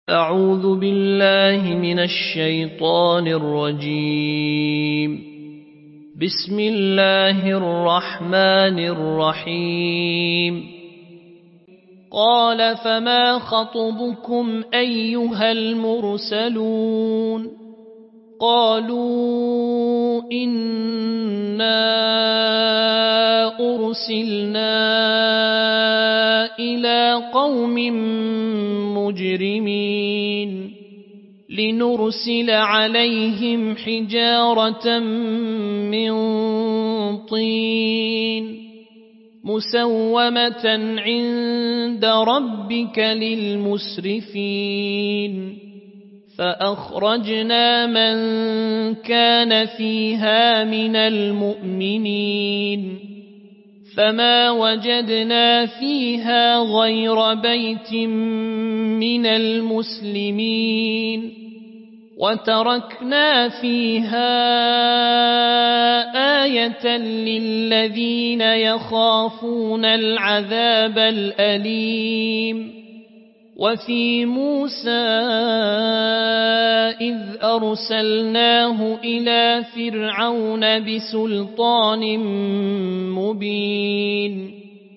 أعوذ بالله من الشيطان الرجيم. بسم الله الرحمن الرحيم. قال فما خطبكم أيها المرسلون؟ قالوا إنا أرسلنا إلى قوم مجرمين لنرسل عليهم حجارة من طين مسومة عند ربك للمسرفين فأخرجنا من كان فيها من المؤمنين فما وجدنا فيها غير بيت من المسلمين وتركنا فيها آية للذين يخافون العذاب الأليم. وفي موسى إذ أرسلناه إلى فرعون بسلطان مبين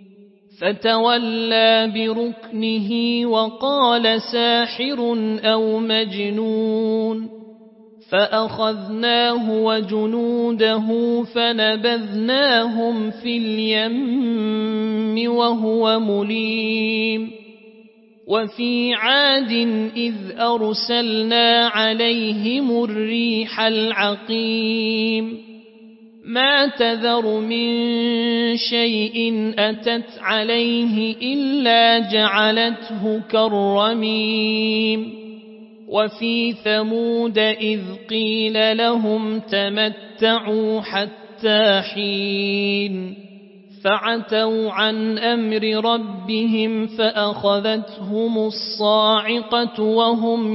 فتولى بركنه وقال ساحر أو مجنون فأخذناه وجنوده فنبذناهم في اليم وهو مليم. وفي عاد إذ أرسلنا عليهم الريح العقيم ما تذر من شيء أتت عليه إلا جعلته كالرميم. وفي ثمود إذ قيل لهم تمتعوا حتى حين فعتوا عن أمر ربهم فأخذتهم الصاعقة وهم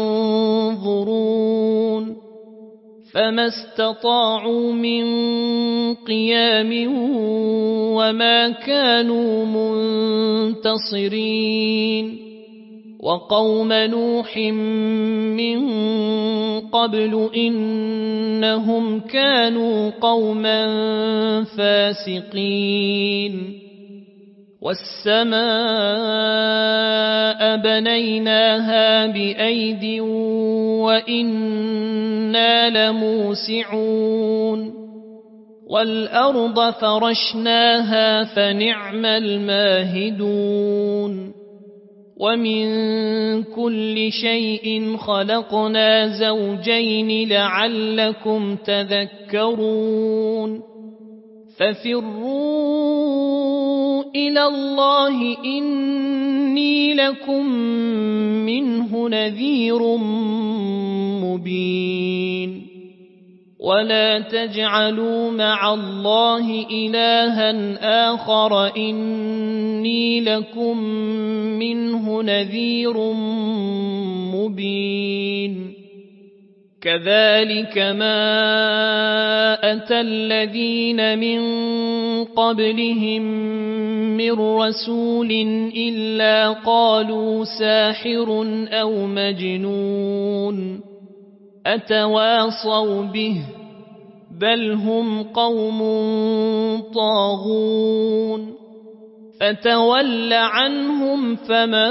ينظرون فما استطاعوا من قيام وما كانوا منتصرين. وقوم نوح من قبل إنهم كانوا قوما فاسقين. والسماء بنيناها بأيد وإنا لموسعون والأرض فرشناها فنعم الماهدون. ومن كل شيء خلقنا زوجين لعلكم تذكرون. ففروا إلى الله إني لكم منه نذير مبين. ولا تجعلوا مع الله إلها آخر إني لكم منه نذير مبين. كذلك ما أتى الذين من قبلهم من رسول إلا قالوا ساحر أو مجنون أتواصوا به بل هم قوم طاغون. فتول عنهم فما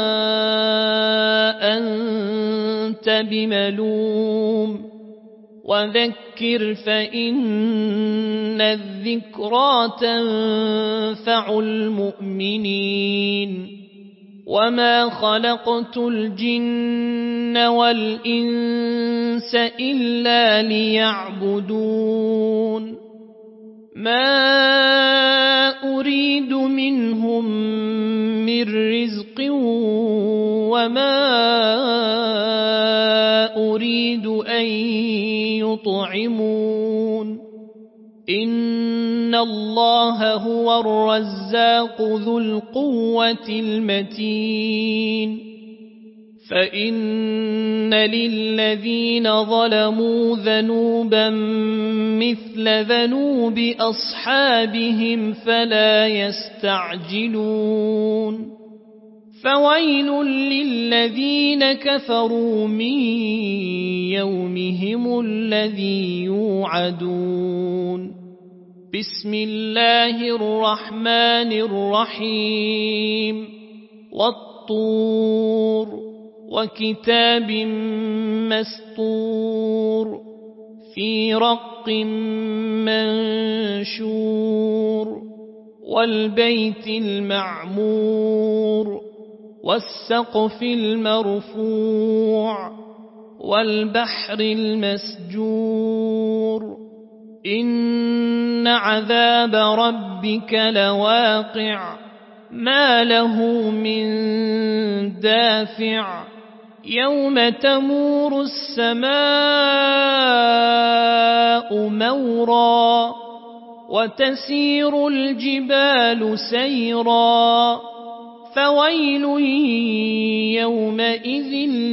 أنت بملوم وذكر فإن الذكرى تنفع المؤمنين. وما خلقت الجن والإنس إلا ليعبدون ما أريد منهم من رزق وما أريد أن يطعمون إن الله هو الرزاق ذو القوة المتين. فإن للذين ظلموا ذنوبا مثل ذنوب أصحابهم فلا يستعجلون فويل للذين كفروا من يومهم الذي يوعدون بسم الله الرحمن الرحيم والطور وكتاب مسطور في رق منشور والبيت المعمور والسقف المرفوع والبحر المسجور إن عذاب ربك لواقع ما له من دافع يوم تمور السماء مورا وتسير الجبال سيرا فويل يومئذ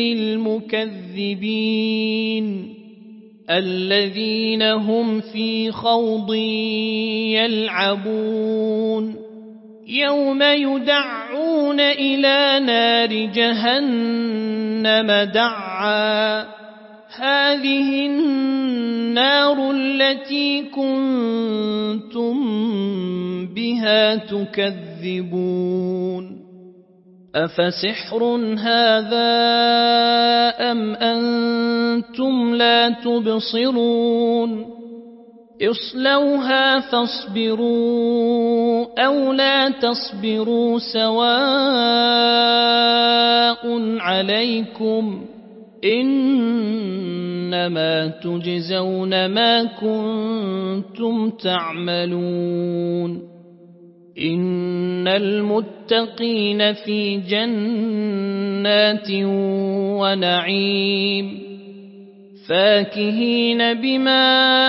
للمكذبين الذين هم في خوض يلعبون يوم يدعون إلى نار جهنم دعا هذه النار التي كنتم بها تكذبون أفسحر هذا أم أنتم لا تبصرون اصلوها فاصبروا أو لا تصبروا سواء عليكم إنما تجزون ما كنتم تعملون إن المتقين في جنات ونعيم فاكهين بما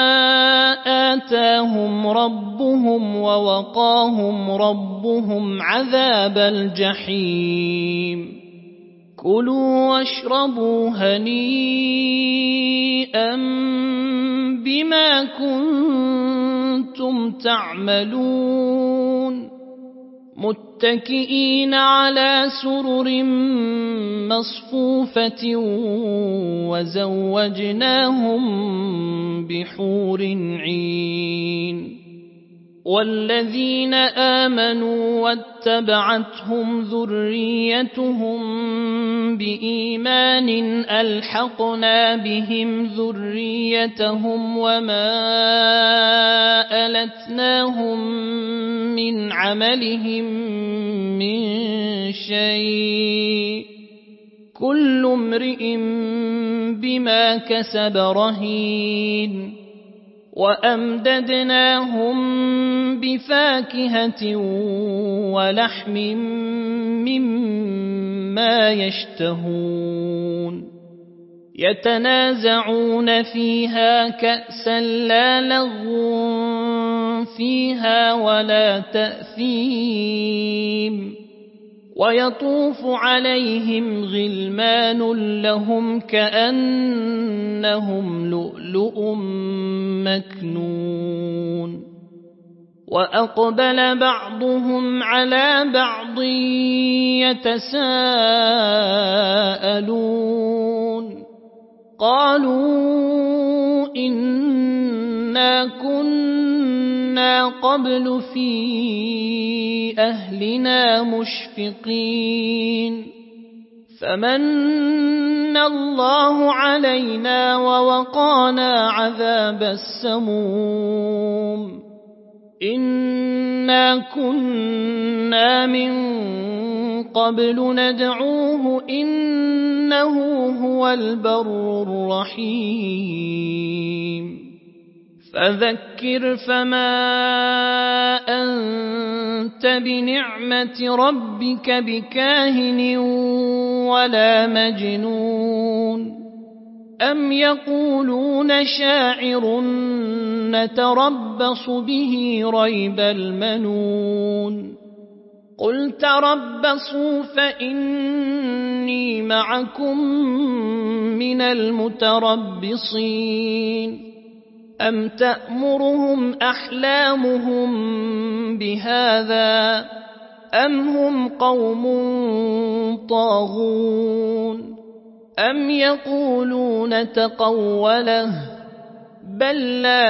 آتاهم ربهم ووقاهم ربهم عذاب الجحيم كلوا واشربوا هنيئا بما كنتم تعملون متكئين على سرر مصفوفة وزوجناهم بحور عين والذين آمنوا واتبعتهم ذريتهم بإيمان ألحقنا بهم ذريتهم وما ألتناهم من عملهم من شيء كل امرئ بما كسب رهين وأمددناهم بفاكهة ولحم مما يشتهون يتنازعون فيها كأسا لا لغو فيها ولا تأثيم ويطوف عليهم غلمان لهم كأنهم لؤلؤ مكنون وأقبل بعضهم على بعض يتساءلون قالوا إنا كنا قبل في أهلنا مشفقين فمن الله علينا ووقانا عذاب السموم إنا كنا من قبل ندعوه إنه هو البر الرحيم فذكر فما أنت بنعمة ربك بكاهن ولا مجنون أم يقولون شاعر نتربص به ريب المنون قل تربصوا فإني معكم من المتربصين أم تأمرهم أحلامهم بهذا أم هم قوم طاغون أم يقولون تقوله بل لا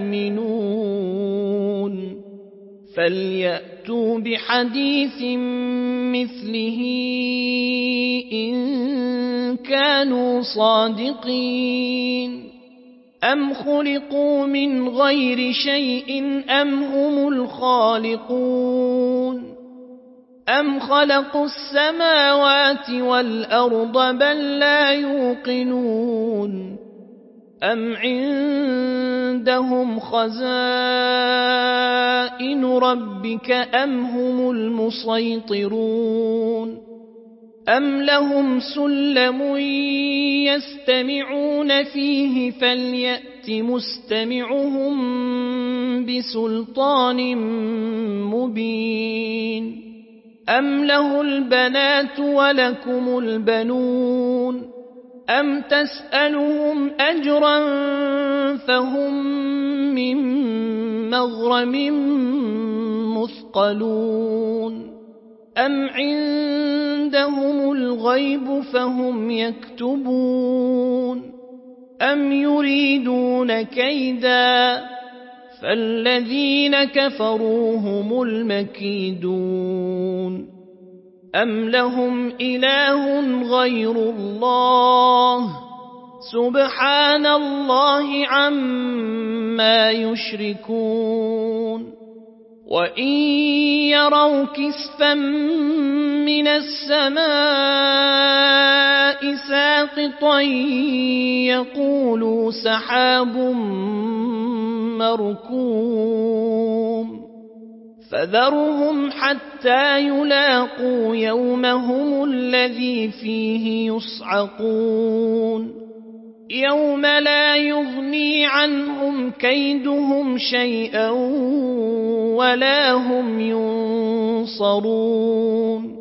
يؤمنون فليأتوا بحديث مثله إن كانوا صادقين أم خلقوا من غير شيء أم هم الخالقون أم خلقوا السماوات والأرض بل لا يوقنون أم عندهم خزائن ربك أم هم المسيطرون أم لهم سلم يستمعون فيه فليأت مستمعهم بسلطان مبين أم له البنات ولكم البنون أم تسألهم أجرا فهم من مغرم مثقلون أم عندهم الغيب فهم يكتبون أم يريدون كيدا فالذين كفروا هم المكيدون أم لهم إله غير الله سبحان الله عما يشركون وإن يروا كسفا من السماء ساقطا يقولوا سحاب مركوم فذرهم حتى يلاقوا يومهم الذي فيه يصعقون يوم لا يغني عنهم كيدهم شيئا ولا هم ينصرون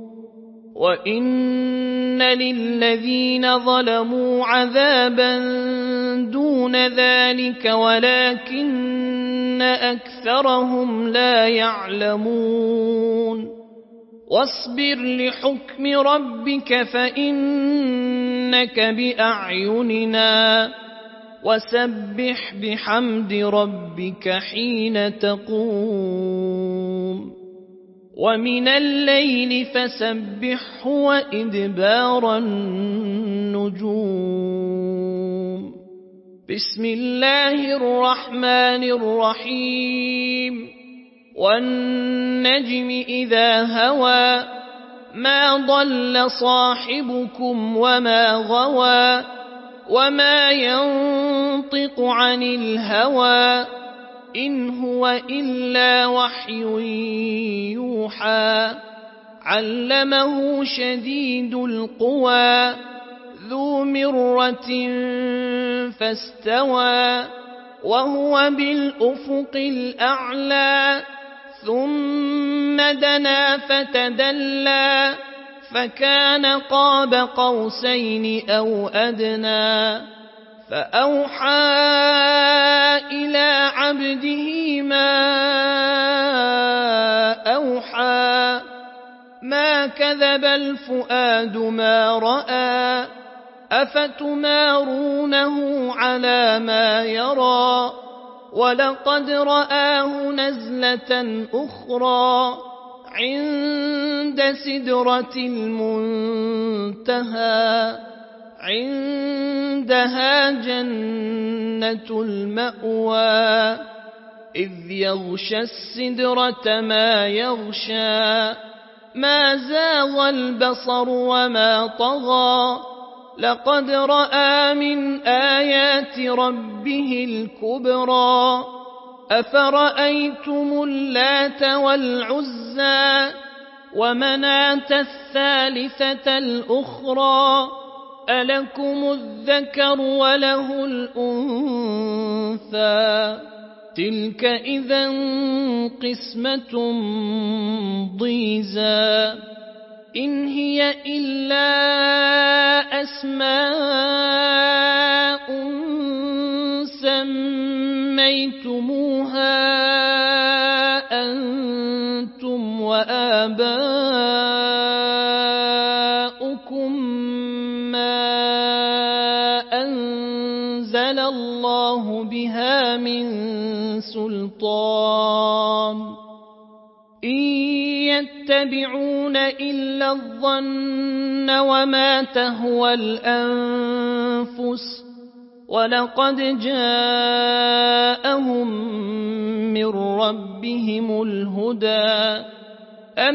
وإن للذين ظلموا عذابا دون ذلك ولكن أكثرهم لا يعلمون واصبر لحكم ربك فإنك بأعيننا وسبح بحمد ربك حين تقوم ومن الليل فسبحه وإدبار النجوم بسم الله الرحمن الرحيم والنجم إذا هوى ما ضل صاحبكم وما غوى وما ينطق عن الهوى إن هو إلا وحي يوحى علمه شديد القوى ذو مرة فاستوى وهو بالأفق الأعلى ثم دنا فتدلى فكان قاب قوسين أو أدنى فأوحى إلى عبده ما أوحى ما كذب الفؤاد ما رأى أفتمارونه على ما يرى ولقد رآه نزلة أخرى عند سدرة المنتهى عندها جنة المأوى إذ يغشى السدرة ما يغشى ما زاغ البصر وما طغى لقد رأى من آيات ربه الكبرى أفرأيتم اللات والعزى ومناة الثالثة الأخرى ألكم الذكر وله الأنثى تلك إذا قسمة ضيزى إن هي إلا أسماء سميتموها أنتم وآباؤكم أنزل الله بها من سلطان إن يتبعون إلا الظن وما تهوى الأنفس ولقد جاءهم من ربهم الهدى أم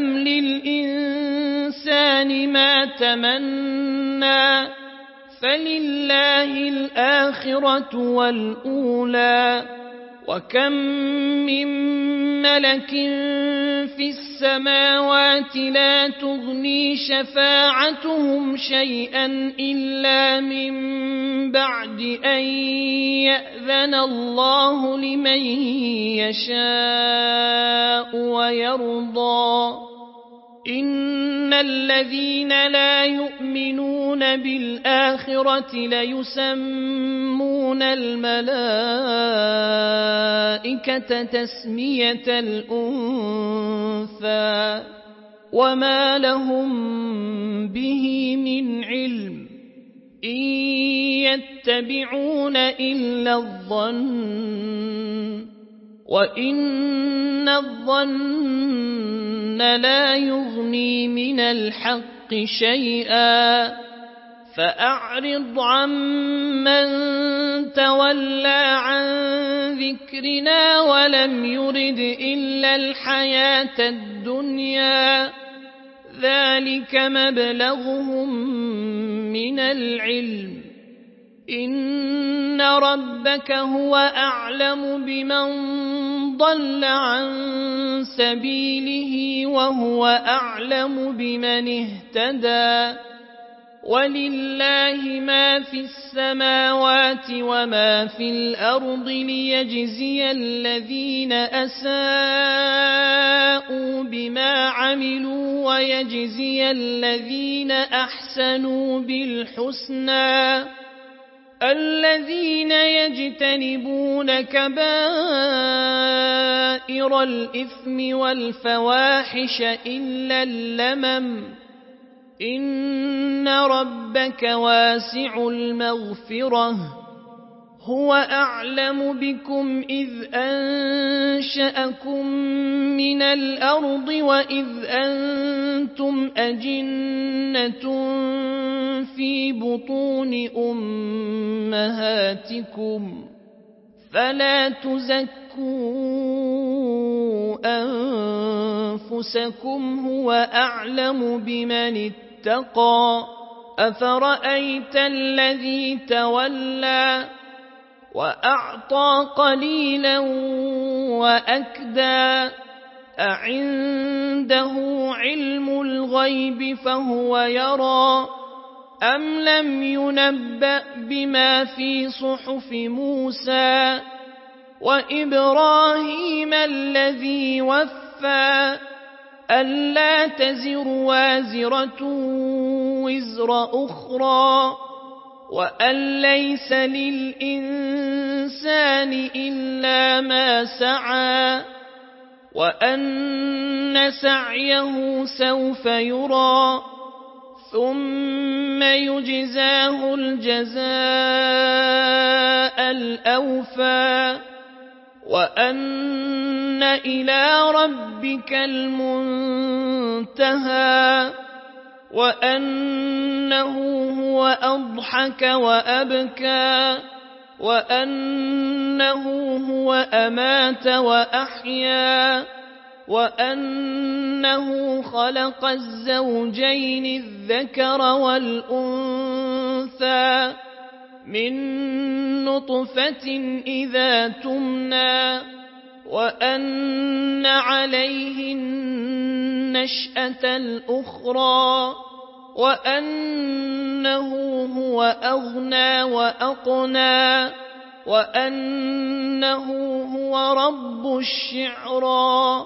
للإنسان ما تمنى فلله الآخرة والأولى وكم من ملك في السماوات لا تغني شفاعتهم شيئا إلا من بعد أن يأذن الله لمن يشاء ويرضى إن الذين لا يؤمنون بالآخرة ليسمون الملائكة تسمية الأنثى وما لهم به من علم إن يتبعون إلا الظن وإن الظن لا يغني من الحق شيئا فأعرض عمن تولى عن ذكرنا ولم يرد إلا الحياة الدنيا ذلك مبلغهم من العلم إن ربك هو أعلم بمن ضل عن سبيله وهو أعلم بمن اهتدى ولله ما في السماوات وما في الأرض ليجزي الذين أساءوا بما عملوا ويجزي الذين أحسنوا بالحسنى الذين يجتنبون كبائر الإثم والفواحش إلا اللمم إن ربك واسع المغفرة هو أعلم بكم إذ أنشأكم من الأرض وإذ أنتم أجنة في بطون أمهاتكم فلا تزكوا أنفسكم هو أعلم بمن اتقى أفرأيت الذي تولى وأعطى قليلا وأكدى أعنده علم الغيب فهو يرى أم لم ينبأ بما في صحف موسى وإبراهيم الذي وفى ألا تزر وازرة وزر أخرى وأن ليس للإنسان إلا ما سعى وأن سعيه سوف يرى ثم يجزاه الجزاء الأوفى وأن إلى ربك المنتهى وأنه هو أضحك وأبكى وأنه هو أمات وأحيا وأنه خلق الزوجين الذكر والأنثى من نطفة إذا تمنى وأن عليه النشأة الأخرى وأنه هو أغنى وأقنى وأنه هو رب الشعرى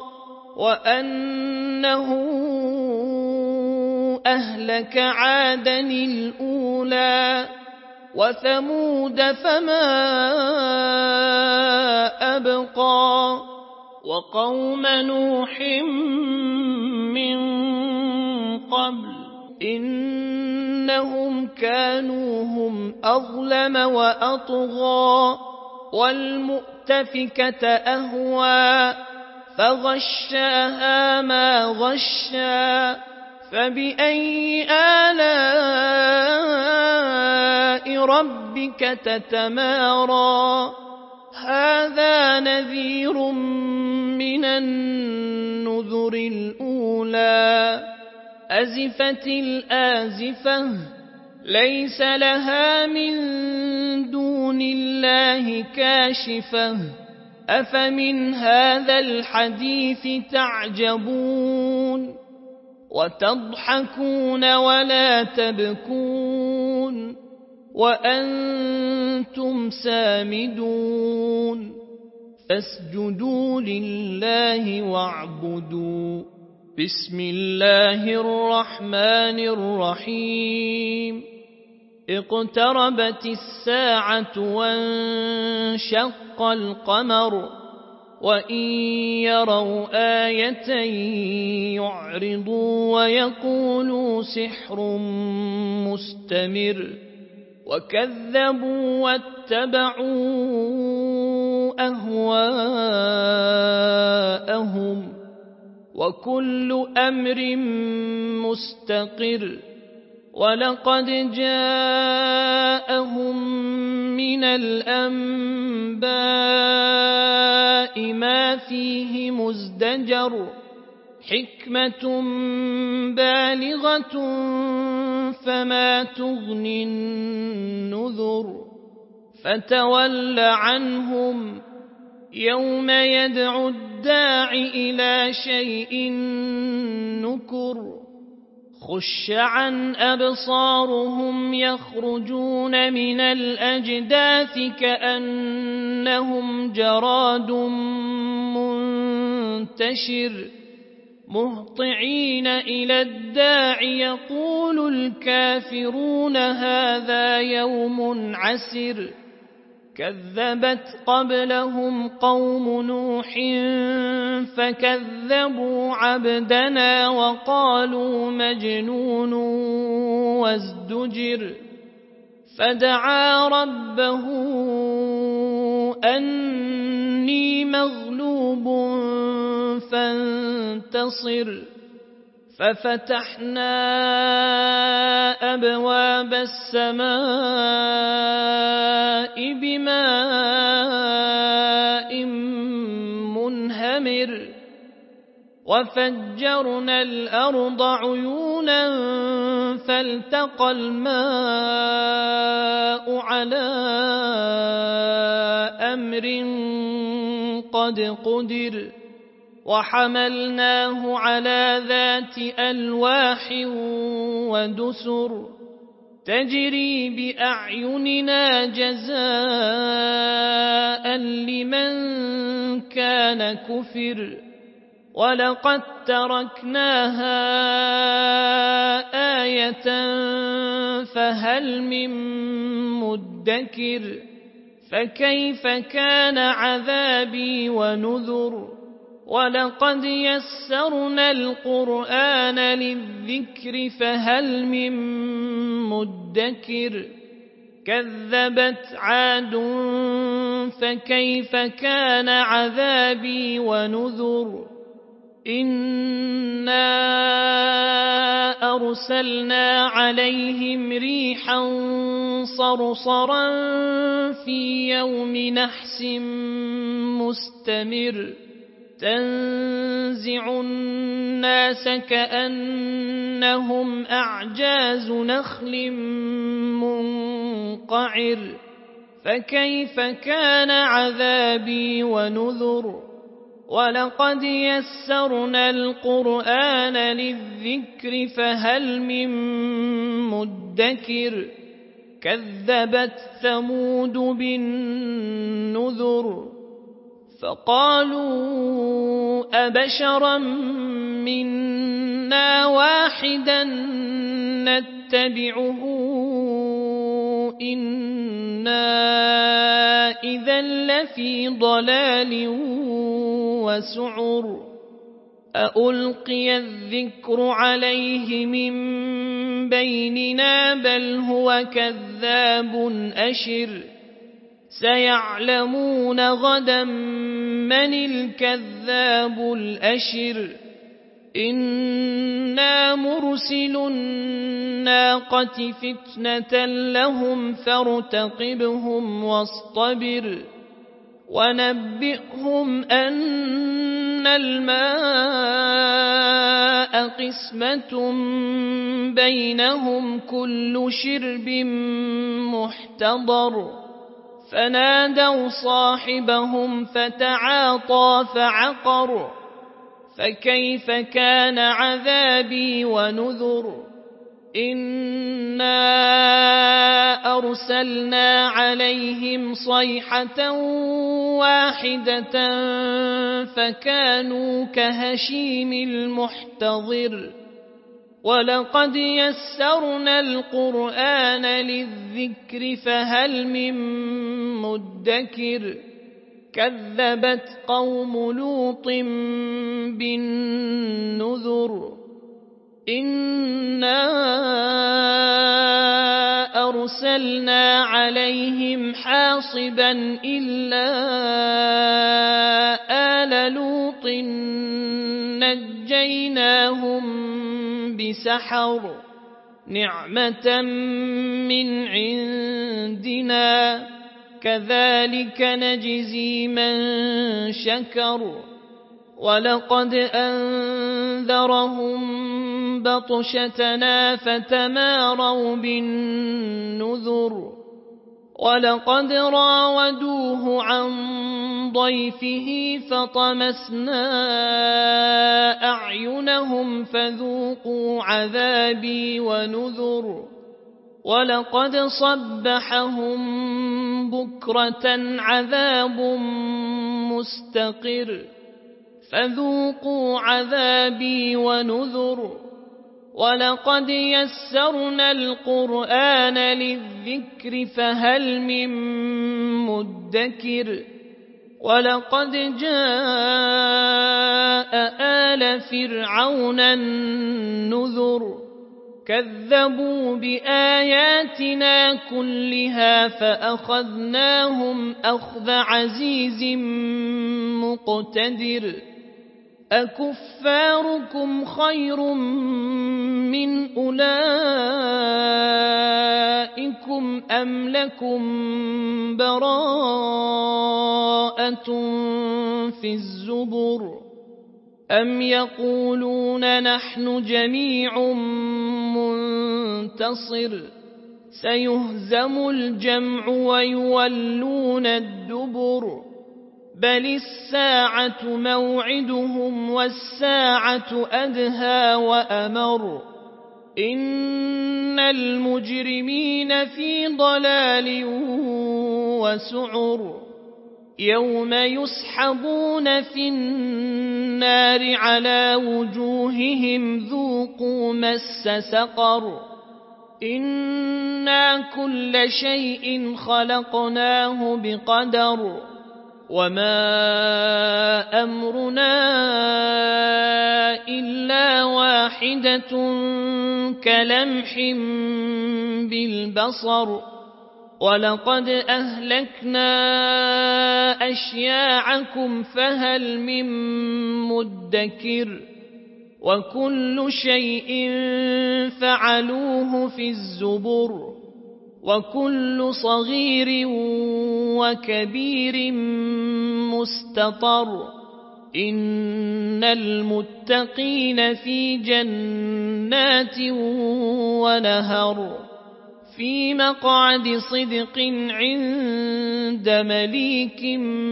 وأنه أهلك عادا الأولى وثمود فما أبقى وقوم نوح من قبل إنهم كانوا هم أظلم وأطغى والمؤتفكة أهوى فغشاها ما غشى فبأي آلاء ربك تتمارى هذا نذير من النذر الأولى أزفت الآزفة ليس لها من دون الله كاشفة أفمن هذا الحديث تعجبون وتضحكون ولا تبكون وأنتم سامدون فاسجدوا لله واعبدوا بسم الله الرحمن الرحيم اقتربت الساعة وانشق القمر وإن يروا آية يعرضوا ويقولوا سحر مستمر وكذبوا واتبعوا أهواءهم وكل أمر مستقر ولقد جاءهم من الأنباء ما فيه مزدجر حكمة بالغة فما تغني النذر فتول عنهم يوم يدعو الداع إلى شيء نكر خش عن أبصارهم يخرجون من الأجداث كأنهم جراد منتشر مهطعين إلى الداع يقول الكافرون هذا يوم عسر كذبت قبلهم قوم نوح فكذبوا عبدنا وقالوا مجنون وازدجر فدعا ربه أني مغلوب فانتصر ففتحنا أبواب السماء بماء منهمر وفجرنا الأرض عيونا فالتقى الماء على أمر قد قدر وحملناه على ذات ألواح ودسر تجري بأعيننا جزاء لمن كان كفر ولقد تركناها آية فهل من مدكر فكيف كان عذابي ونذر ولقد يسرنا القرآن للذكر فهل من مدكر كذبت عاد فكيف كان عذابي ونذر إنا أرسلنا عليهم ريحا صرصرا في يوم نحس مستمر تنزع الناس كأنهم أعجاز نخل منقعر فكيف كان عذابي ونذر ولقد يسرنا القرآن للذكر فهل من مدكر كذبت ثمود بالنذر فقالوا أبشرا منا واحدا نتبعه إنا إذا لفي ضلال وسعر أألقي الذكر عليه من بيننا بل هو كذاب أشر سيعلمون غدا من الكذاب الأشر إنا مرسل الناقة فتنة لهم فارتقبهم واصطبر ونبئهم أن الماء قسمة بينهم كل شرب محتضر فنادوا صاحبهم فتعاطى فعقر فكيف كان عذابي ونذر إنا أرسلنا عليهم صيحة واحدة فكانوا كهشيم المحتضر ولقد يسرنا القرآن للذكر فهل من مدكر كذبت قوم لوط بالنذر إنا أرسلنا عليهم حاصبا إلا آل لوط نجيناهم بسحر نعمة من عندنا كذلك نجزي من شكر ولقد أنذرهم بطشتنا فتماروا بالنذر ولقد راودوه عن ضيفه فطمسنا أعينهم فذوقوا عذابي ونذر ولقد صبحهم بكرة عذاب مستقر فذوقوا عذابي ونذر ولقد يسرنا القرآن للذكر فهل من مدكر ولقد جاء آل فرعون النذر كذبوا بآياتنا كلها فأخذناهم أخذ عزيز مقتدر أكفاركم خير من أولئكم أم لكم براءة في الزبر أم يقولون نحن جميع منتصر سيهزم الجمع ويولون الدبر بل الساعة موعدهم والساعة أدهى وأمر إن المجرمين في ضلال وسعر يوم يسحبون في النار على وجوههم ذوقوا مس سقر إنا كل شيء خلقناه بقدر وما أمرنا إلا واحدة كلمح بالبصر ولقد أهلكنا أشياعكم فهل من مدكر وكل شيء فعلوه في الزبر وكل صغير وكبير مستطر إن المتقين في جنات ونهر في مقعد صدق عند مليك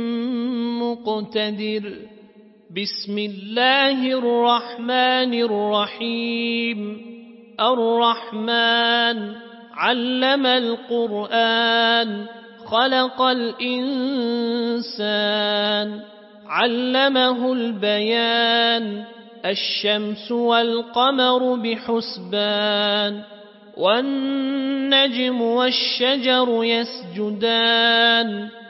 مقتدر بسم الله الرحمن الرحيم الرحمن علم القرآن خلق الإنسان علمه البيان الشمس والقمر بحسبان والنجم والشجر يسجدان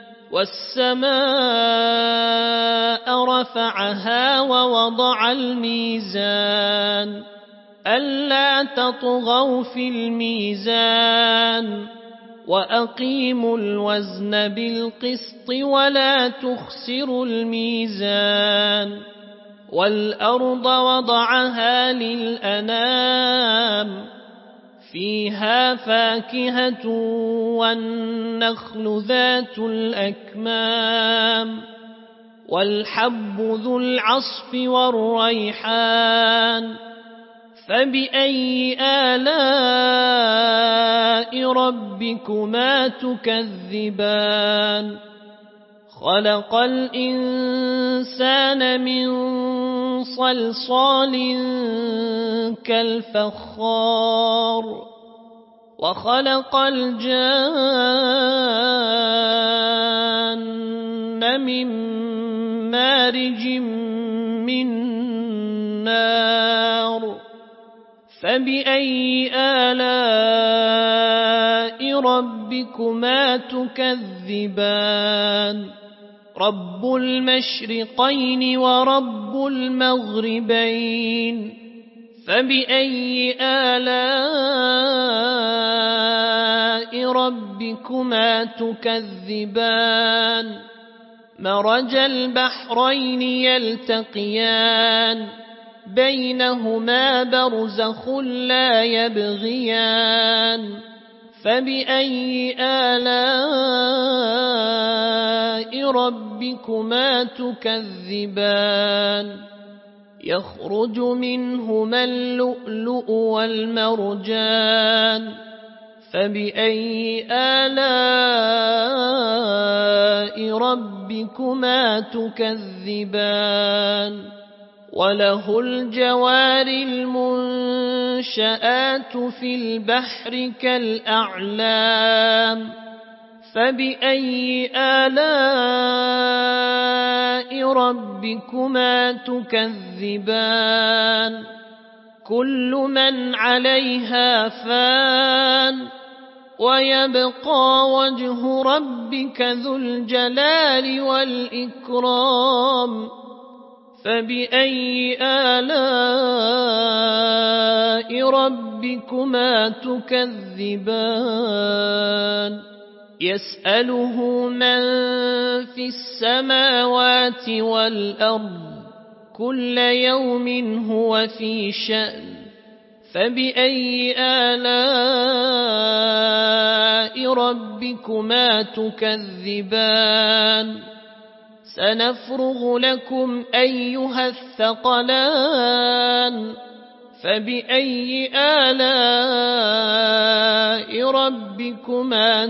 والسماء رفعها ووضع الميزان ألا تطغوا في الميزان وأقيموا الوزن بالقسط ولا تخسروا الميزان والأرض وضعها للأنام فيها فاكهة والنخل ذات الأكمام والحب ذو العصف والريحان فبأي آلاء ربكما تكذبان خلق الإنسان من صلصال كالفخار وخلق الجان من مارج من نار فبأي آلاء ربكما تكذبان رب المشرقين ورب المغربين فبأي آلاء ربكما تكذبان مرج البحرين يلتقيان بينهما برزخ لا يبغيان فبأي آلاء ربكما تكذبان يخرج منهما اللؤلؤ والمرجان فبأي آلاء ربكما تكذبان وله الجوار المنشآت في البحر كالأعلام فبأي آلاء ربكما تكذبان كل من عليها فان ويبقى وجه ربك ذو الجلال والإكرام فبأي آلاء ربكما تكذبان يسأله من في السماوات والأرض كل يوم هو في شأن فبأي آلاء ربكما تكذبان سنفرغ لكم أيها الثقلان فبأي آلاء ربكما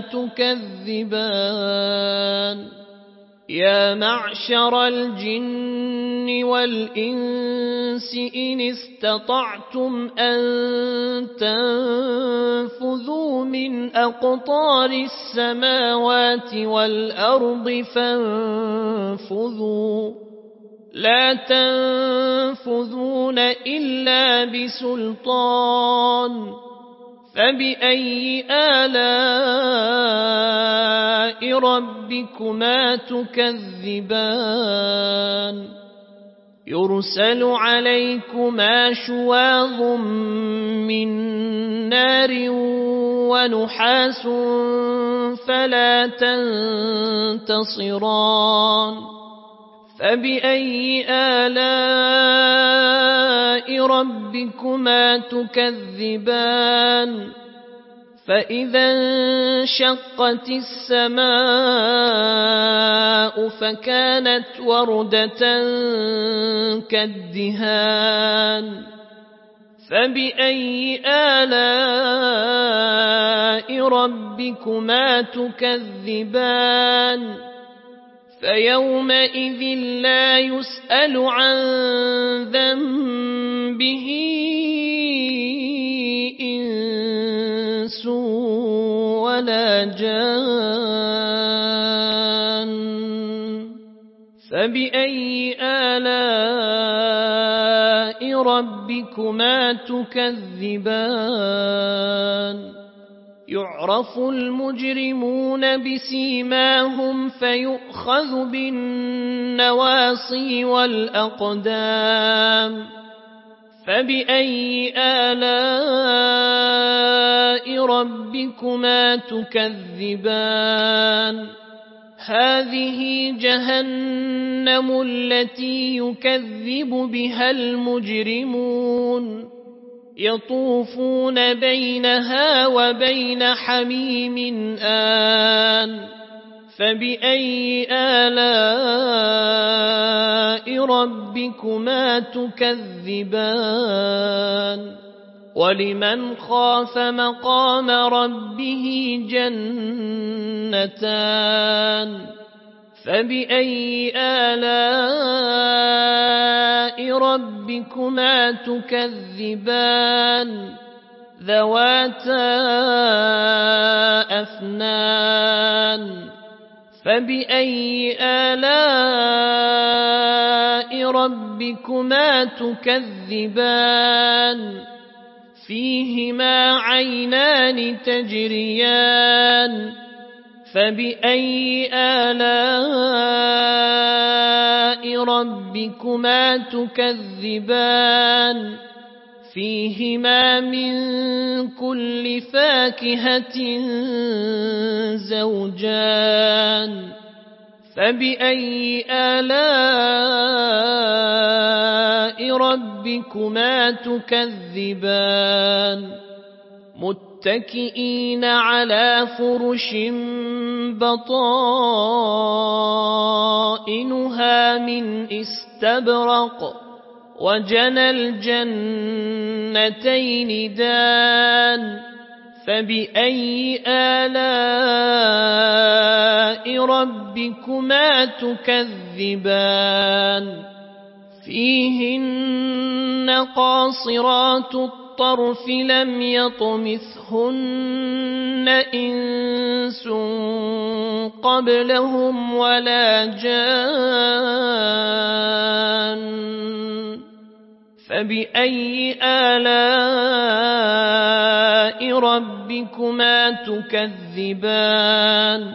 تكذبان يا معشر الجن والإنس إن استطعتم أن تنفذوا من أقطار السماوات والأرض فانفذوا لا تنفذون إلا بسلطان فبأي آلاء ربكما تكذبان يرسل عليكما شواظ من نار ونحاس فلا تنتصران فبأي آلاء ربكما تكذبان فإذا انشقت السماء فكانت وردة كالدهان فبأي آلاء ربكما تكذبان فيومئذ لا يسأل عن ذنبه إنس ولا جان فبأي آلاء ربكما تكذبان يعرف المجرمون بسيماهم فيؤخذ بالنواصي والأقدام فبأي آلاء ربكما تكذبان هذه جهنم التي يكذب بها المجرمون يطوفون بينها وبين حميم آن فبأي آلاء ربكما تكذبان ولمن خاف مقام ربه جنتان فبأي آلاء ربكما تكذبان ذواتا أفنان فبأي آلاء ربكما تكذبان فيهما عينان تجريان فبأي آلاء ربكما تكذبان فيهما من كل فاكهة زوجان فبأي آلاء ربكما تكذبان متكئين على فرش بطائنها من استبرق وجنى الجنتين دان فبأي آلاء ربكما تكذبان فيهن قاصرات الطرف لم يطمثهن إنس قبلهم ولا جان فبأي آلاء ربكما تكذبان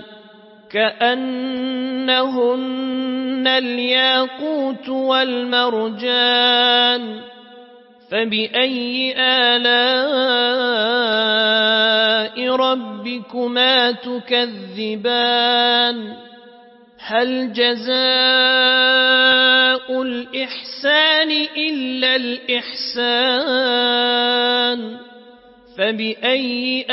كأنهن الياقوت والمرجان فبأي آلاء ربكما تكذبان هل جزاء الإحسان إلا الإحسان فبأي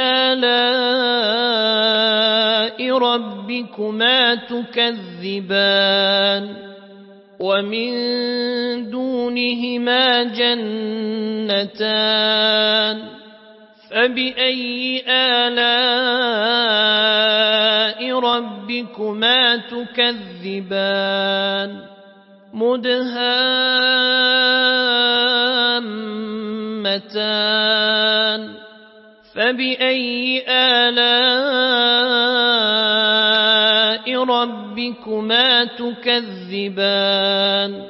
آلاء ربكما تكذبان ومن دونهما جنتان فبأي آلاء ربكما تكذبان مدهامتان فبأي آلاء ربكما تكذبان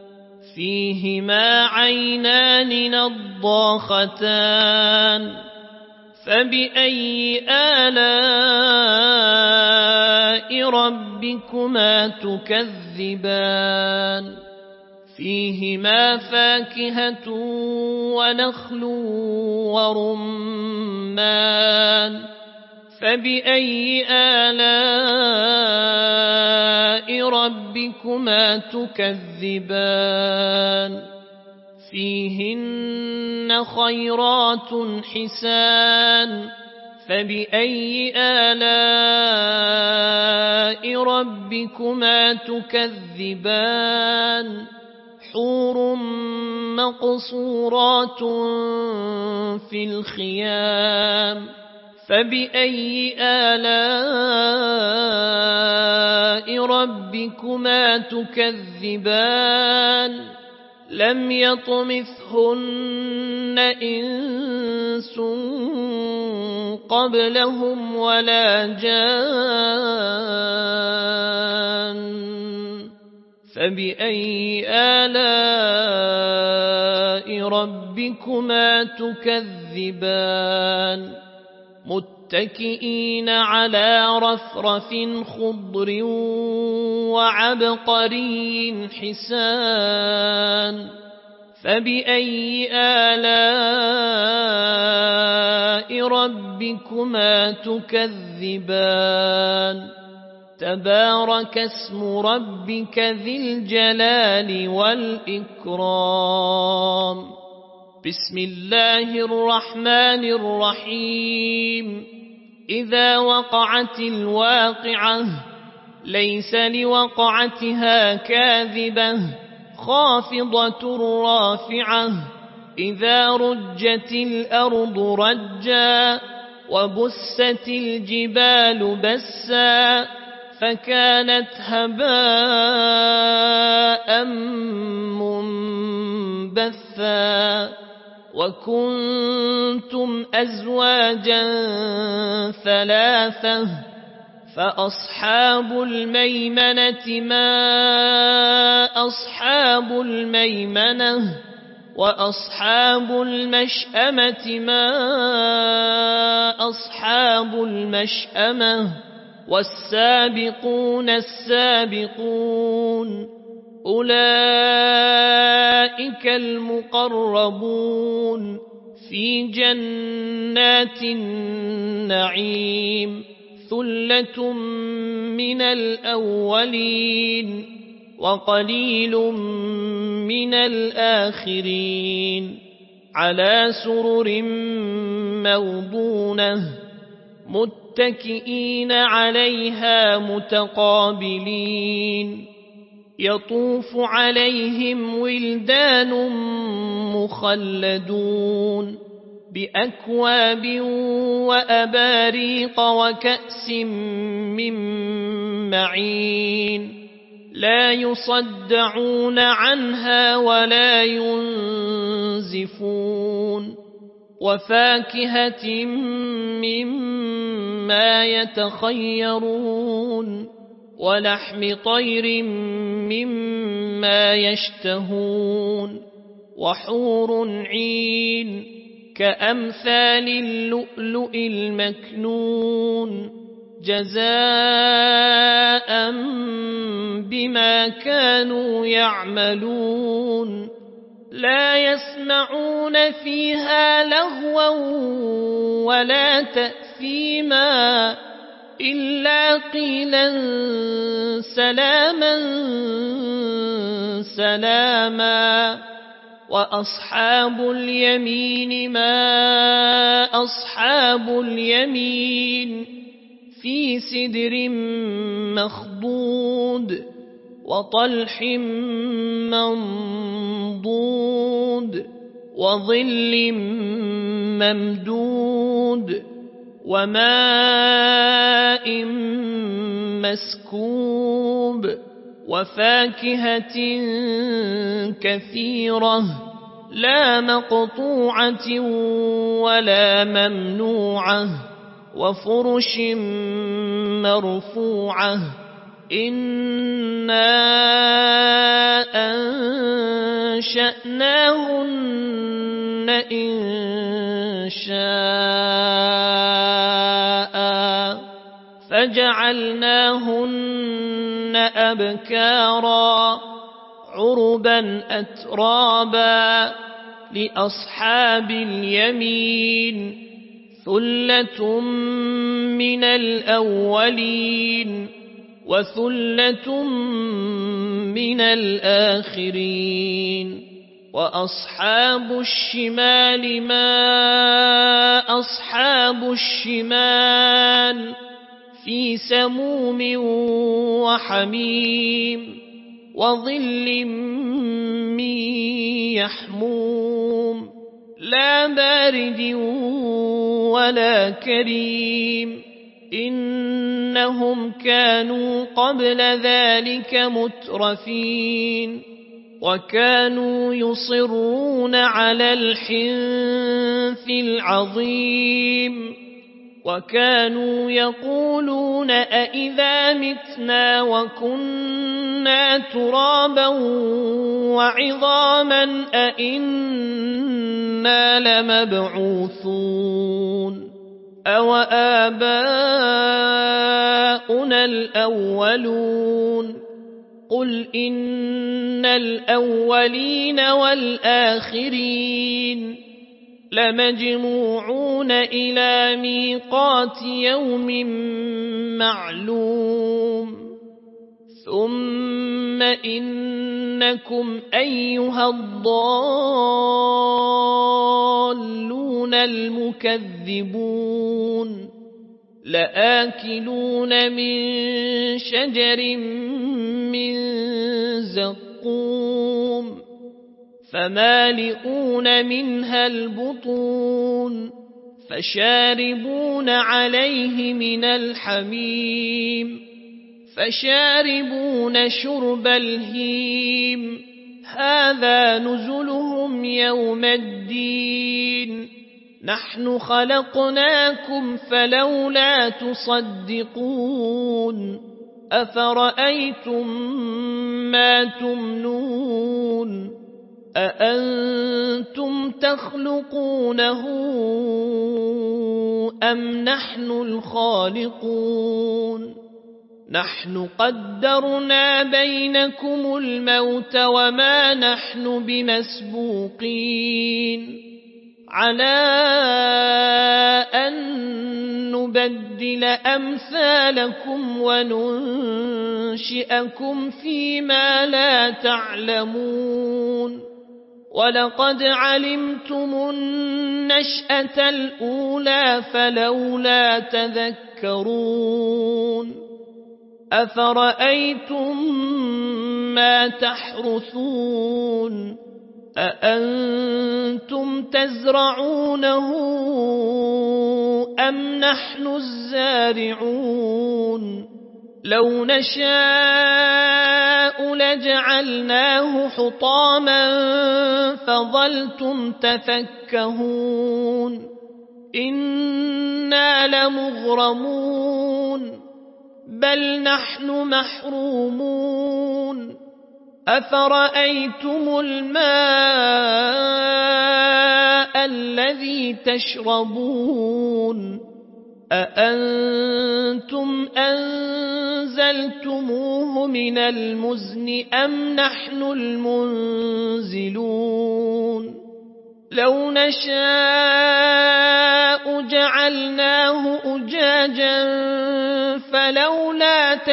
فيهما عينان نضاختان فبأي آلاء ربكما تكذبان فيهما فاكهة ونخل ورمان فبأي آلاء ربكما تكذبان فيهن خيرات حسان فبأي آلاء ربكما تكذبان حور مقصورات في الخيام فبأي آلاء ربكما تكذبان لم يطمثهن إنس قبلهم ولا جان فبأي آلاء ربكما تكذبان متكئين على رفرف خضر وعبقري حسان فبأي آلاء ربكما تكذبان تبارك اسم ربك ذي الجلال والإكرام بسم الله الرحمن الرحيم إذا وقعت الواقعة ليس لوقعتها كاذبة خافضة رافعة إذا رجت الأرض رجا وبست الجبال بسا فكانت هباء منبثا وكنتم أزواجا ثلاثة فأصحاب الميمنة ما أصحاب الميمنة وأصحاب المشأمة ما أصحاب المشأمة والسابقون السابقون أولئك المقربون في جنات النعيم ثلة من الأولين وقليل من الآخرين على سرر موضونة متكئين عليها متقابلين يطوف عليهم ولدان مخلدون بأكواب وأباريق وكأس من معين لا يصدعون عنها ولا ينزفون وفاكهة مما يتخيرون ولحم طير مما يشتهون وحور عين كأمثال اللؤلؤ المكنون جزاء بما كانوا يعملون لا يسمعون فيها لغوا ولا تأثيما إلا قيلا سلاما سلاما وأصحاب اليمين ما أصحاب اليمين في سدر مخضود وطلح منضود وظل ممدود وماء مسكوب وفاكهة كثيرة لا مقطوعة ولا ممنوعة وفرش مرفوعة إنا أنشأناهن إنشاء فجعلناهن أبكارا عربا أترابا لأصحاب اليمين ثلة من الأولين وثلة من الآخرين وأصحاب الشمال ما أصحاب الشمال في سموم وحميم وظل من يحموم لا بارد ولا كريم إنهم كانوا قبل ذلك مترفين وكانوا يصرون على الحنث العظيم وكانوا يقولون أئذا متنا وكنا ترابا وعظاما أئنا لمبعوثون أو آباؤنا الأولون قل إن الأولين والآخرين لمجموعون إلى ميقات يوم معلوم ثم إنكم أيها الضالون المكذبون لآكلون من شجر من زقوم فمالئون منها البطون فشاربون عليه من الحميم فشاربون شرب الهيم هذا نزلهم يوم الدين نحن خلقناكم فلولا تصدقون أفرأيتم ما تمنون أأنتم تخلقونه أم نحن الخالقون نحن قدرنا بينكم الموت وما نحن بمسبوقين على أن نبدل أمثالكم وننشئكم فيما لا تعلمون ولقد علمتم النشأة الأولى فلولا تذكرون أفرأيتم ما تحرثون أأنتم تزرعونه أم نحن الزارعون لو نشاء لجعلناه حطاما فظلتم تفكهون إنا لمغرمون بل نحن محرومون أفرأيتم الماء الذي تشربون أأنتم أنزلتموه من المزن أم نحن المنزلون لو نشاء جعلناه أجاجا فلولا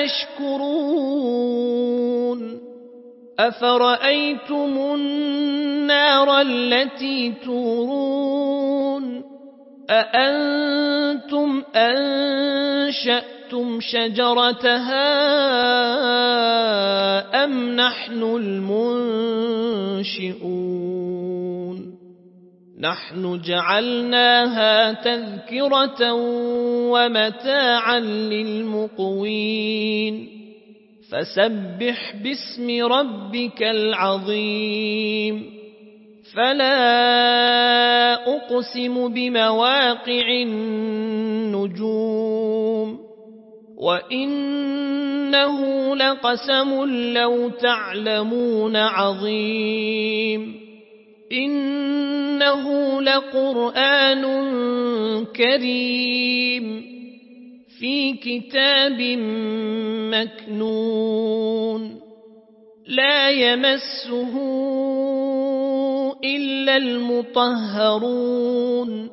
تشكرون أفرأيتم النار التي تورون أأنتم أنشأتم شجرتها أم نحن المنشئون نحن جعلناها تذكرة ومتاعا للمقوين فسبح باسم ربك العظيم فلا أقسم بمواقع النجوم وإنه لقسم لو تعلمون عظيم إنه لقرآن كريم في كتاب مكنون لا يمسه إلا المطهرون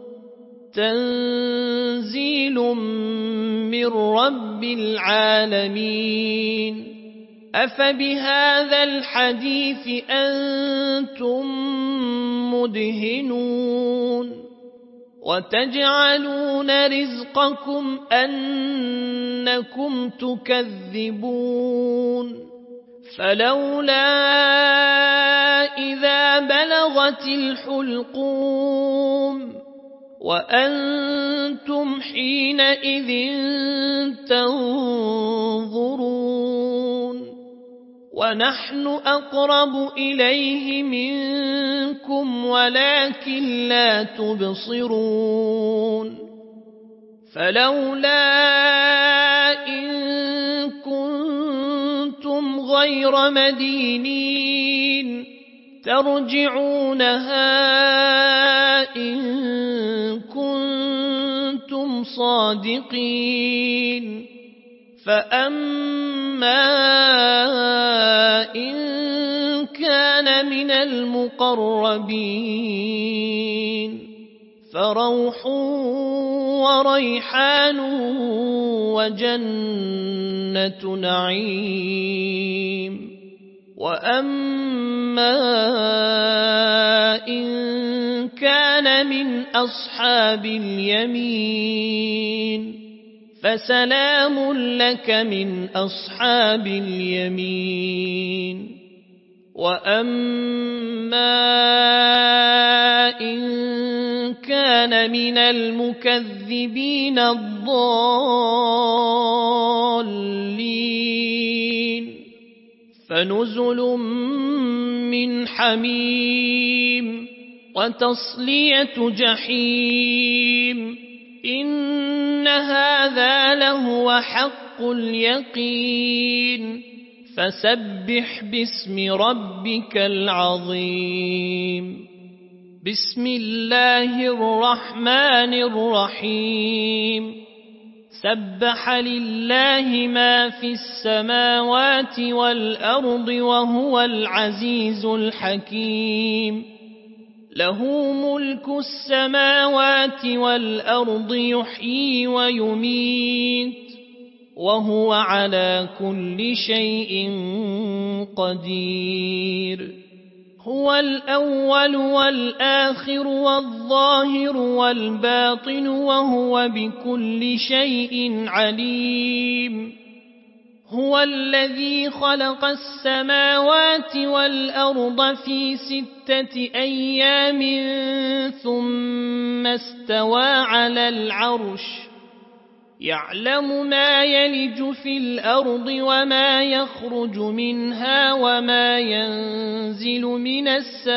تنزيل من رب العالمين أفبهذا الحديث أنتم مدهنون وتجعلون رزقكم أنكم تكذبون فلولا إذا بلغت الحلقوم وأنتم حينئذ تنظرون ونحن أقرب إليه منكم ولكن لا تبصرون فلولا إن كنتم غير مدينين ترجعونها إن كنتم صادقين فأما إن كان من المقربين فروح وريحان وجنة نعيم وأما إن كان من أصحاب اليمين فسلام لك من أصحاب اليمين وأما إن كان من المكذبين الضالين فنزل من حميم وتصلية جحيم إن هذا لهو حق اليقين فسبح باسم ربك العظيم بسم الله الرحمن الرحيم سبح لله ما في السماوات والأرض وهو العزيز الحكيم له ملك السماوات والأرض يحيي ويميت وهو على كل شيء قدير هو الأول والآخر والظاهر والباطن وهو بكل شيء عليم هو الذي خلق السماوات والأرض في 6 أيام ثم استوى على العرش يعلم ما يلج في الأرض وما يخرج منها وما ينزل من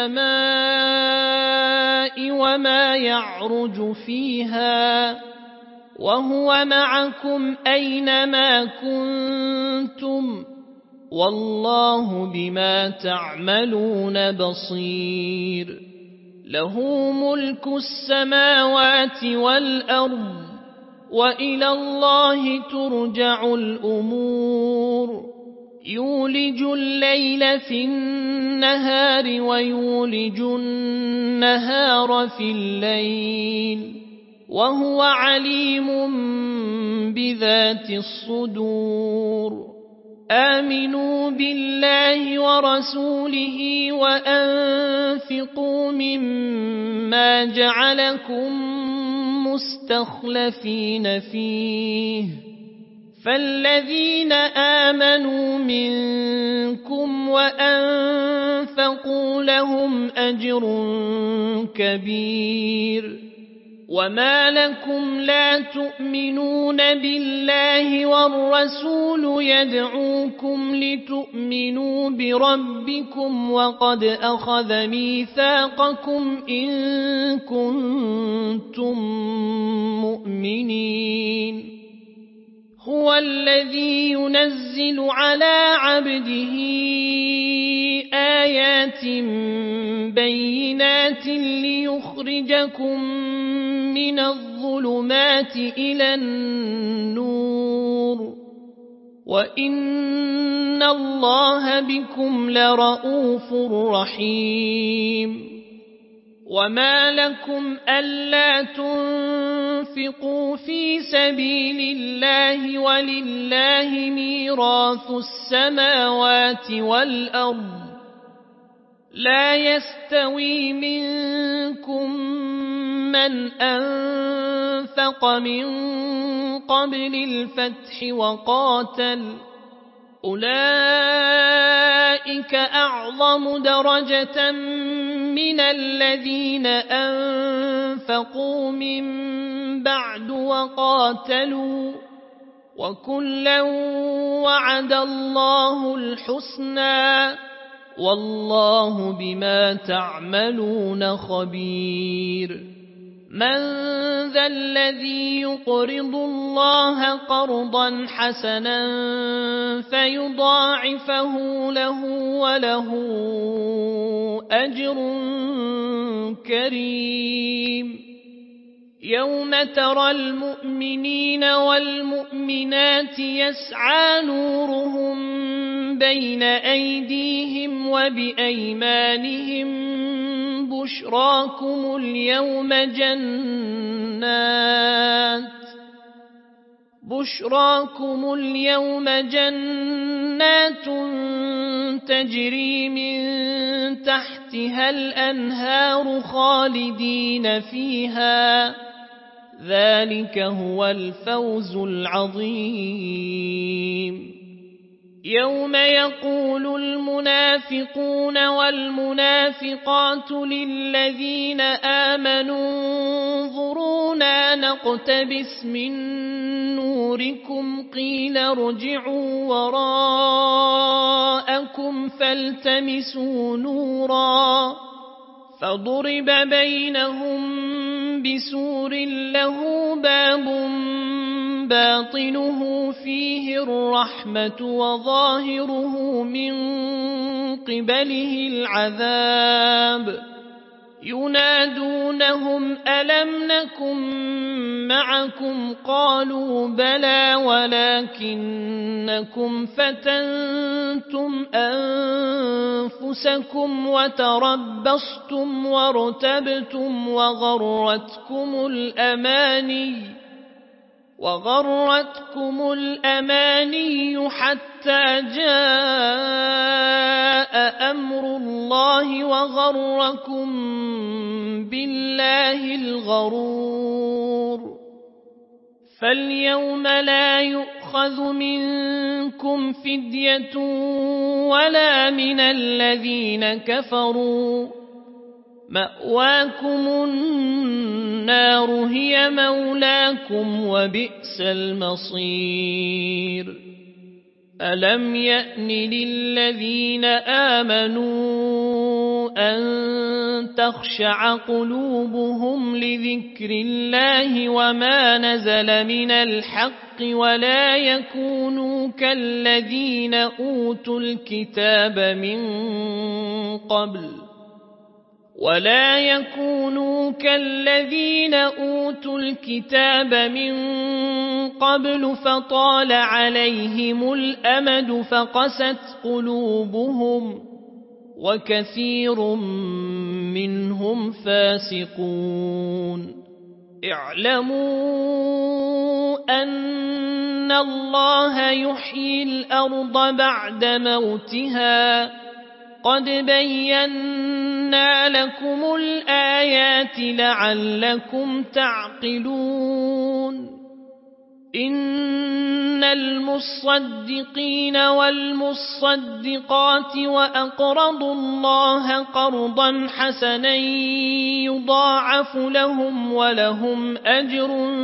السماء وما يعرج فيها وهو معكم أينما كنتم والله بما تعملون بصير له ملك السماوات والأرض وإلى الله ترجع الأمور يولج الليل في النهار ويولج النهار في الليل وهو عليم بذات الصدور آمنوا بالله ورسوله وأنفقوا مما جعلكم مستخلفين فيه فالذين آمنوا منكم وأنفقوا لهم أجر كبير وما لكم لا تؤمنون بالله والرسول يدعوكم لتؤمنوا بربكم وقد أخذ ميثاقكم إن كنتم مؤمنين هو الذي ينزل على عبده آيات بينات ليخرجكم من الظلمات إلى النور وإن الله بكم لرؤوف رحيم وما لكم ألا تنفقوا في سبيل الله ولله ميراث السماوات والأرض لا يستوي منكم من أنفق من قبل الفتح وقاتل أولئك أعظم درجة من الذين أنفقوا من بعد وقاتلوا وكلا وعد الله الحسنى والله بما تعملون خبير من ذا الذي يقرض الله قرضا حسنا فيضاعفه له وله أجر كريم يوم ترى المؤمنين والمؤمنات يسعى نورهم بين أيديهم وبأيمانهم بشراكم اليوم جنات تجري من تحتها الأنهار خالدين فيها، ذلك هو الفوز العظيم. يوم يقول المنافقون والمنافقات للذين آمنوا انظرونا نقتبس من نوركم قيل ارجعوا وراءكم فالتمسوا نورا فضرب بينهم بسور له باب باطنه فيه الرحمة وظاهره من قبله العذاب ينادونهم ألم نكن معكم قالوا بلى ولكنكم فتنتم أنفسكم وتربصتم وارتبتم وغرتكم الأماني حتى جاء أمر الله وغركم بالله الغرور. فاليوم لا يؤخذ منكم فدية ولا من الذين كفروا، مأواكم النار هي مولاكم وبئس المصير. ألم يأن للذين آمنوا أن تخشع قلوبهم لذكر الله وما نزل من الحق ولا يكونوا كالذين أوتوا الكتاب من قبل فطال عليهم الأمد فقست قلوبهم وكثير منهم فاسقون. اعلموا أن الله يحيي الأرض بعد موتها قد بينا لكم الآيات لعلكم تعقلون. إن المصدقين والمصدقات وأقرضوا الله قرضا حسنا يضاعف لهم ولهم أجر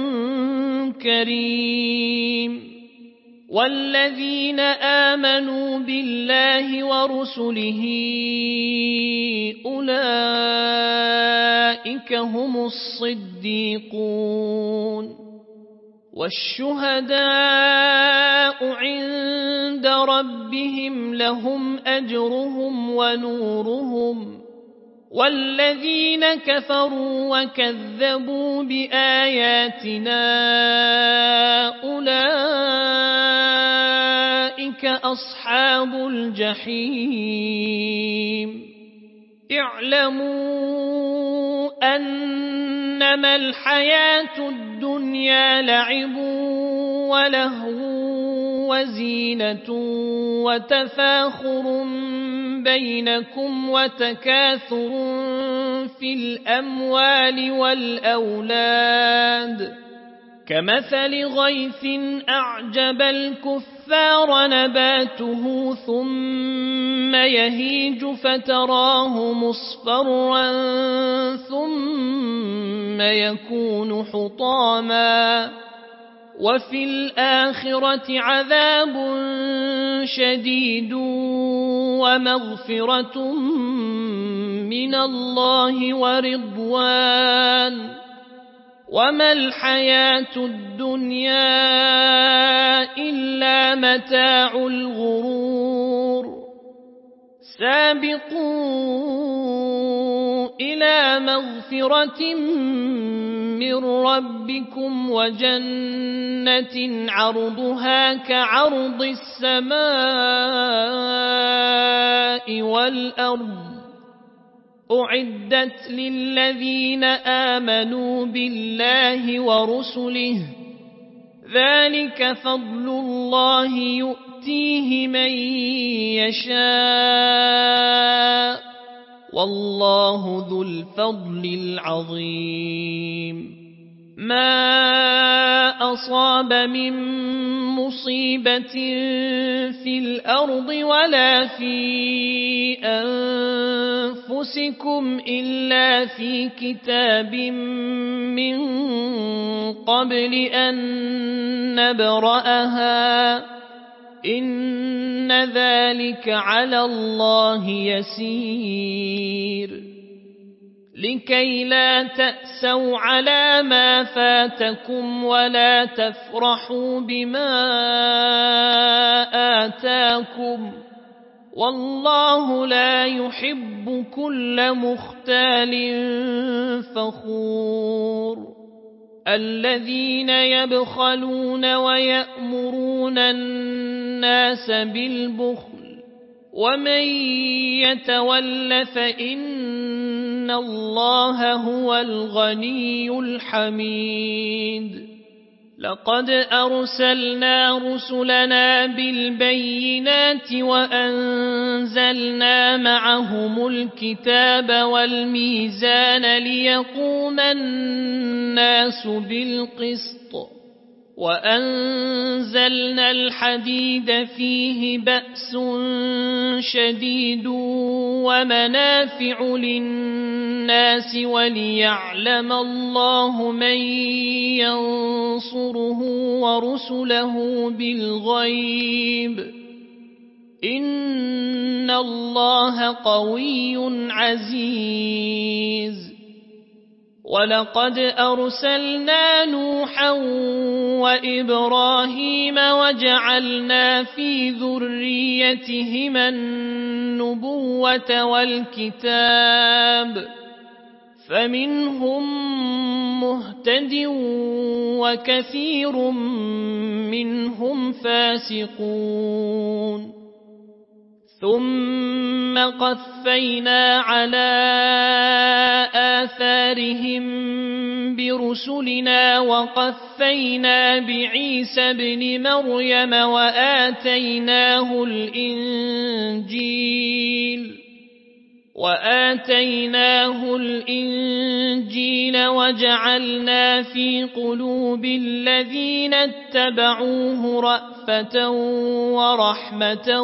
كريم. والذين آمنوا بالله ورسله أولئك هم الصديقون والشهداء عند ربهم لهم أجرهم ونورهم. والذين كفروا وكذبوا بآياتنا أولئك أصحاب الجحيم. اعلموا أنما الحياة الدنيا لعب ولهو وزينة وتفاخر بينكم وتكاثر في الأموال والأولاد كمثل غيث أعجب الكفار نباته ثم يهيج فتراه مصفرا ثم يكون حطاما وفي الآخرة عذاب شديد ومغفرة من الله ورضوان وما الحياة الدنيا إلا متاع الغرور. سابقوا إلى مغفرة من ربكم وجنة عرضها كعرض السماء والأرض أعدت للذين آمنوا بالله ورسله ذلك فضل الله يؤتيه من يشاء والله ذو الفضل العظيم ما أصاب من مصيبة في الأرض ولا في أنفسكم إلا في كتاب من قبل أن نبرأها إن ذلك على الله يسير لكي لا تأسوا على ما فاتكم ولا تفرحوا بما آتاكم والله لا يحب كل مختال فخور الذين يبخلون ويأمرون الناس بالبخل ومن يتول فإن الله هو الغني الحميد لقد أرسلنا رسلنا بالبينات وأنزلنا معهم الكتاب والميزان ليقوم الناس بالقسط وأنزلنا الحديد فيه بأس شديد ومنافع للناس وليعلم الله من ينصره ورسله بالغيب إن الله قوي عزيز ولقد أرسلنا نوحا وإبراهيم وجعلنا في ذريتهما النبوة والكتاب فمنهم مهتد وكثير منهم فاسقون ثم قفينا على آثارهم برسلنا وقفينا بعيسى ابن مريم وآتيناه الإنجيل وجعلنا في قلوب الذين اتبعوه رأفة ورحمة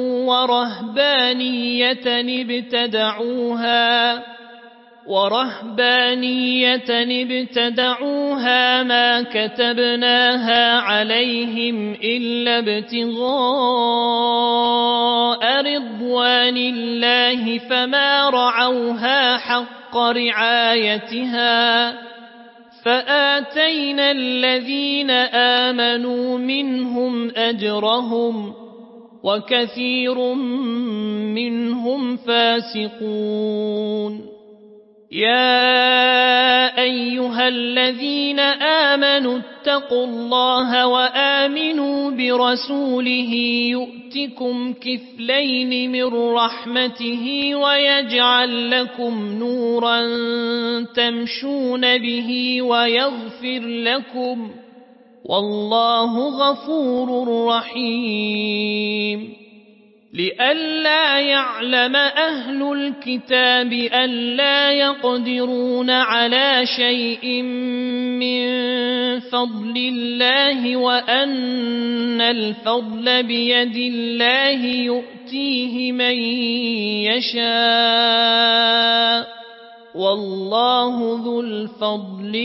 ورهبانية ابتدعوها ما كتبناها عليهم إلا ابتغاء رضوان الله فما رعوها حق رعايتها فآتينا الذين آمنوا منهم أجرهم وكثير منهم فاسقون يا أيها الذين آمنوا اتقوا الله وآمنوا برسوله يؤتكم كفلين من رحمته ويجعل لكم نورا تمشون به ويغفر لكم والله غفور رحيم لئلا يعلم أهل الكتاب ألا يقدرون على شيء من فضل الله وأن الفضل بيد الله يؤتيه من يشاء والله ذو الفضل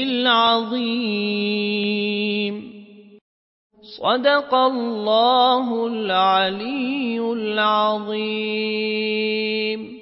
العظيم صدق الله العلي العظيم